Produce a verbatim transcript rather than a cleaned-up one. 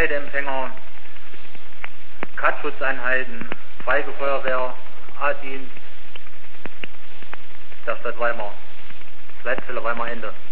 Meldeempfänger, Katzschutzeinheiten, Freiwillige A-Dienst der Stadt Weimar, Leitstelle Weimar Ende.